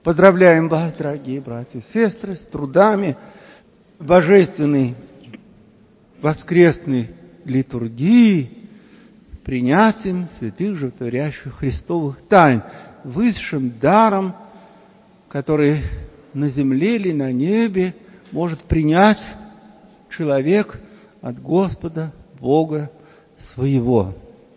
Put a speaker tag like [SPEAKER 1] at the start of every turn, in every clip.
[SPEAKER 1] Поздравляем вас, дорогие братья и сестры, с трудами божественной воскресной литургии, принятием святых животворящих Христовых тайн, высшим даром, который на земле или на небе может принять человек от Господа Бога своего.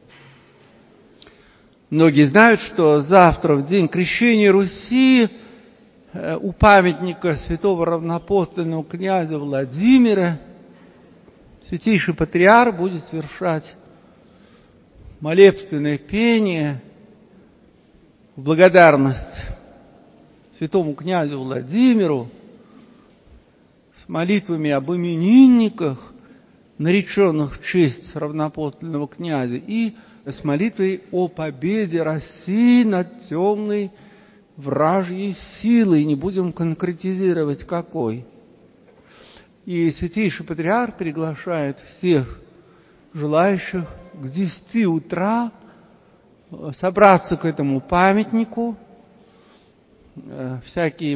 [SPEAKER 1] Многие знают, что завтра, в день крещения Руси, у памятника святого равноапостольного князя Владимира святейший патриарх будет совершать молебственное пение в благодарность святому князю Владимиру с молитвами об именинниках, нареченных в честь равноапостольного князя, и с молитвой о победе России над темной вражьей силой. Не будем конкретизировать, какой. И святейший патриарх приглашает всех желающих к 10 утра собраться к этому памятнику. Всякие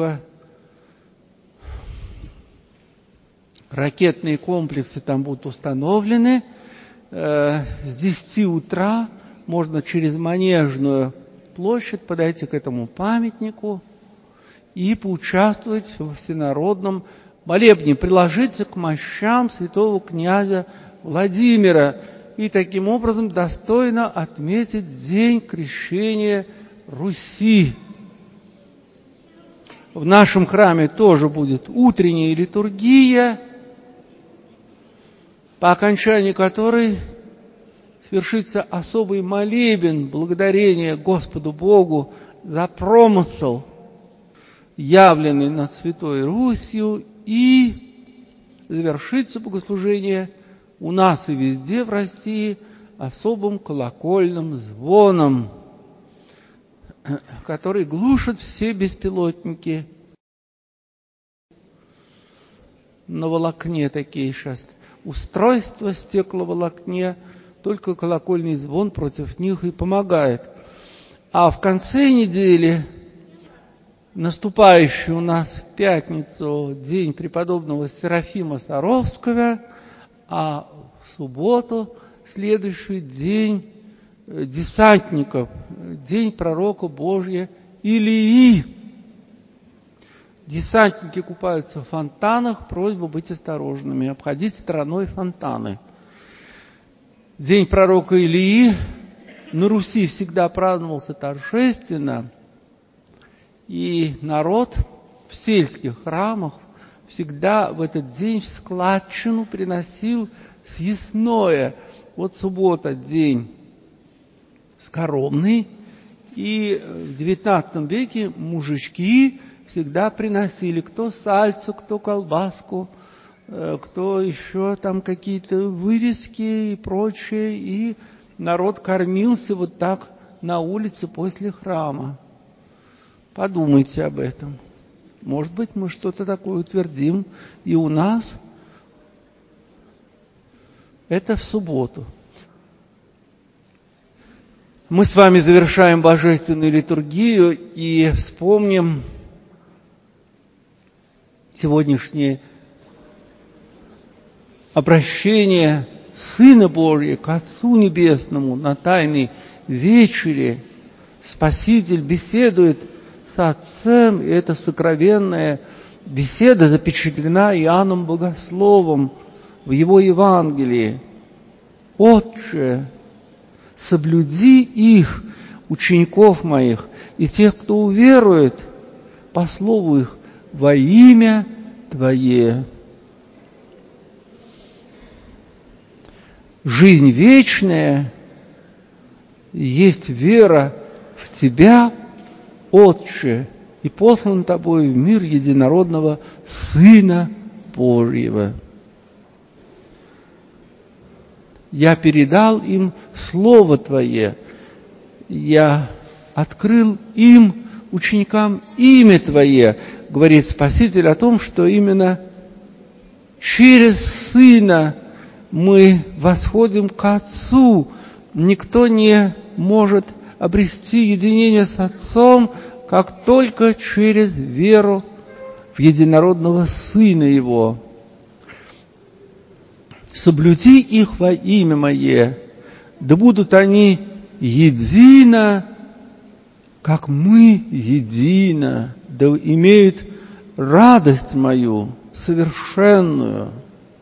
[SPEAKER 1] противоракетные комплексы там будут установлены. С 10 утра можно через Манежную площадь подойти к этому памятнику и поучаствовать во всенародном молебне, приложиться к мощам святого князя Владимира и таким образом достойно отметить день крещения Руси. В нашем храме тоже будет утренняя литургия, по окончании которой свершится особый молебен благодарения Господу Богу за промысел, явленный над Святой Русью, и завершится богослужение у нас и везде в России особым колокольным звоном, который глушит все беспилотники на волокне такие сейчас. Устройство стекловолокне, только колокольный звон против них и помогает. А в конце недели, наступающий у нас в пятницу, день преподобного Серафима Саровского, а в субботу следующий день десантников, день пророка Божия Илии. Десантники купаются в фонтанах, просьба быть осторожными, обходить стороной фонтаны. День пророка Илии на Руси всегда праздновался торжественно, и народ в сельских храмах всегда в этот день в складчину приносил съестное. Вот суббота день скоромный, и в XIX веке мужички всегда приносили кто сальцу, кто колбаску, кто еще там какие-то вырезки и прочее, и народ кормился вот так на улице после храма. Подумайте об этом. Может быть, мы что-то такое утвердим и у нас. Это в субботу. Мы с вами завершаем божественную литургию и вспомним сегодняшнее обращение Сына Божия к Отцу Небесному на Тайной вечере. Спаситель беседует с Отцем, и эта сокровенная беседа запечатлена Иоанном Богословом в его Евангелии. «Отче, соблюди их, учеников моих, и тех, кто уверует по слову их, во имя Твое». Жизнь вечная есть вера в Тебя, Отче, и послан Тобой в мир единородного Сына Божьего. Я передал им Слово Твое, я открыл им, ученикам, имя Твое, говорит Спаситель о том, что именно через Сына мы восходим к Отцу. Никто не может обрести единение с Отцом, как только через веру в единородного Сына Его. Соблюди их во имя Мое, да будут они едино, как мы едино, да имеют радость Мою совершенную.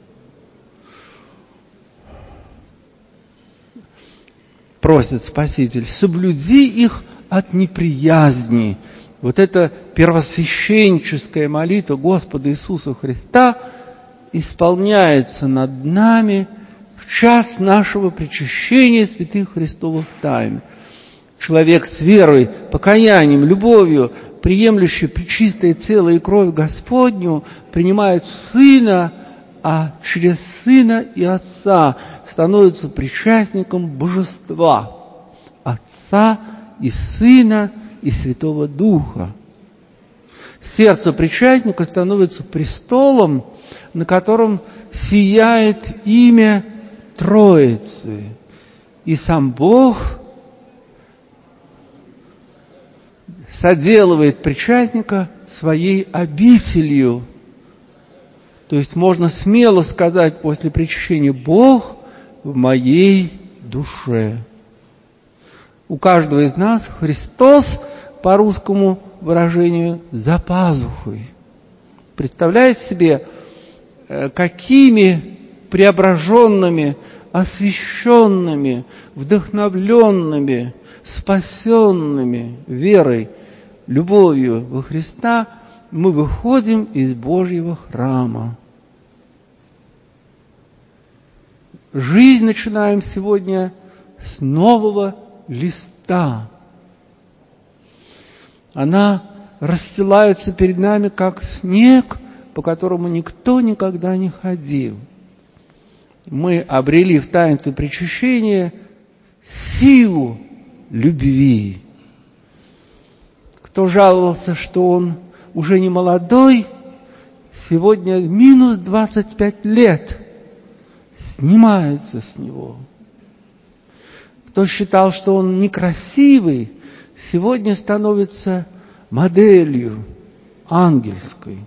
[SPEAKER 1] Просит Спаситель, соблюди их от неприязни. Вот эта первосвященническая молитва Господа Иисуса Христа исполняется над нами в час нашего причащения святых Христовых тайн. Человек с верой, покаянием, любовью, приемлющий пречистое тело и кровь Господню, принимает Сына, а через Сына и Отца становится причастником Божества, Отца и Сына и Святого Духа. Сердце причастника становится престолом, на котором сияет имя Троицы. И сам Бог соделывает причастника своей обителью. То есть можно смело сказать после причащения: Бог в моей душе. У каждого из нас Христос, по русскому выражению, за пазухой. Представляете себе, какими преображенными, освященными, вдохновленными, спасенными верой, любовью во Христа мы выходим из Божьего храма. Жизнь начинаем сегодня с нового листа. Она расстилается перед нами, как снег, по которому никто никогда не ходил. Мы обрели в таинстве причащения силу любви. Кто жаловался, что он уже не молодой, сегодня минус 25 лет снимается с него. Кто считал, что он некрасивый, сегодня становится моделью ангельской.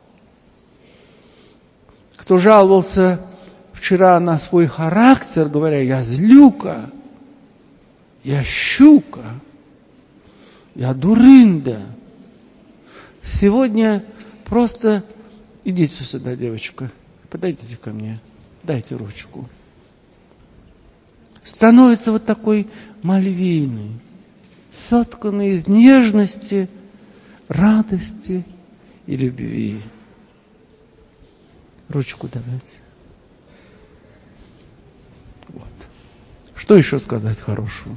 [SPEAKER 1] Кто жаловался вчера на свой характер, говоря: я злюка, я щука, я дурында, сегодня просто идите сюда, девочка, подойдите ко мне, дайте ручку. Становится вот такой мальвиной, сотканной из нежности, радости и любви. Ручку давайте. Вот. Что еще сказать хорошего?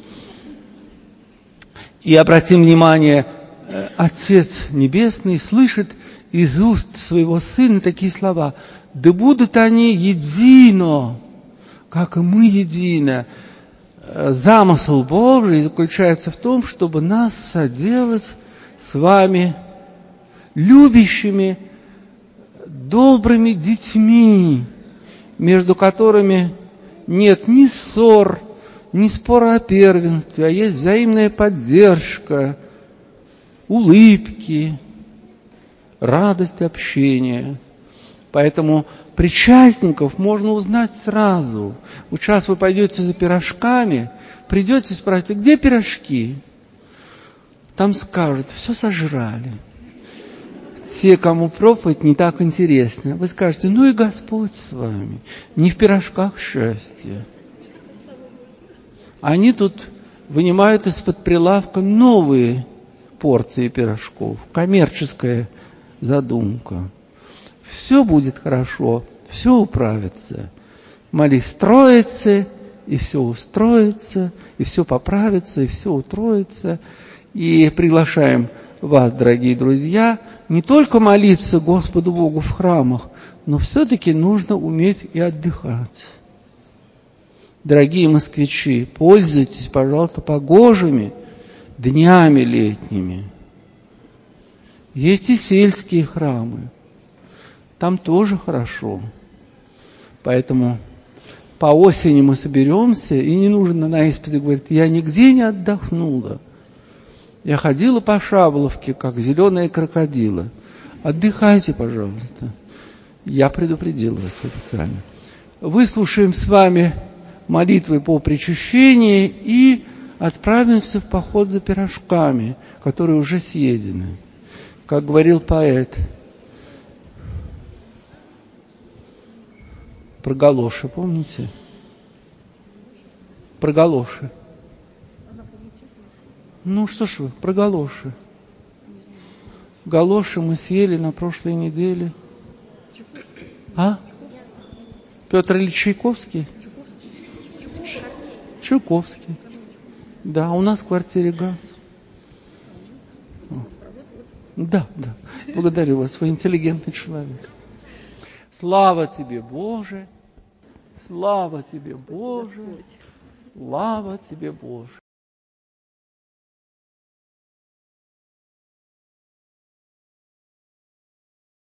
[SPEAKER 1] И обратим внимание, Отец Небесный слышит из уст своего Сына такие слова: да будут они едино, как и мы едино. Замысел Божий заключается в том, чтобы нас соделать с вами любящими, добрыми детьми, между которыми нет ни ссор, ни спора о первенстве, а есть взаимная поддержка, улыбки, радость общения. Поэтому причастников можно узнать сразу. Вот сейчас вы пойдете за пирожками, придете и спросите: где пирожки? Там скажут: все сожрали. Те, кому проповедь не так интересно. Вы скажете: ну и Господь с вами. Не в пирожках счастье. Они тут вынимают из-под прилавка новые порции пирожков. Коммерческая задумка. Все будет хорошо, все управится. Молись Троице, и все устроится, и все поправится, и все утроится. И приглашаем вас, дорогие друзья, не только молиться Господу Богу в храмах, но все-таки нужно уметь и отдыхать. Дорогие москвичи, пользуйтесь, пожалуйста, погожими днями летними. Есть и сельские храмы. Там тоже хорошо. Поэтому по осени мы соберемся, и не нужно на исповеди говорить: я нигде не отдохнула. Я ходила по Шабловке, как зеленые крокодилы. Отдыхайте, пожалуйста. Я предупредил вас официально. Выслушаем с вами молитвы по причащению и отправимся в поход за пирожками, которые уже съедены. Как говорил поэт про галоши, помните? Про галоши. Ну что ж вы, про галоши. Галоши мы съели на прошлой неделе. А? Петр Ильич Чайковский? Чайковский. Да, у нас в квартире газ. Да. Благодарю вас, вы интеллигентный человек. Слава тебе, Боже! Слава тебе, Боже! Слава тебе, Боже!